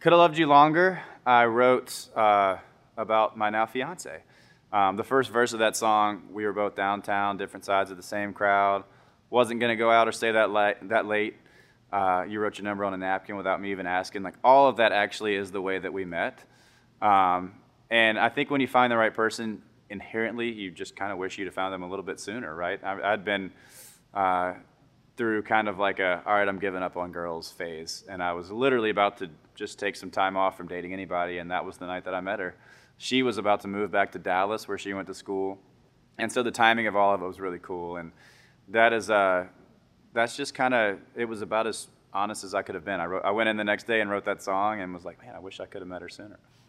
Could Have Loved You Longer, I wrote about my now fiance. The first verse of that song, we were both downtown, different sides of the same crowd. Wasn't gonna go out or stay that late. You wrote your number on a napkin without me even asking. Like all of that actually is the way that we met. And I think when you find the right person, inherently you just kind of wish you'd have found them a little bit sooner, right? I'd been through kind of like a, all right, I'm giving up on girls phase. And I was literally about to just take some time off from dating anybody, and that was the night that I met her. She was about to move back to Dallas where she went to school. And so the timing of all of it was really cool. And that is, that's just kind of, it was about as honest as I could have been. I went in the next day and wrote that song and was like, man, I wish I could have met her sooner.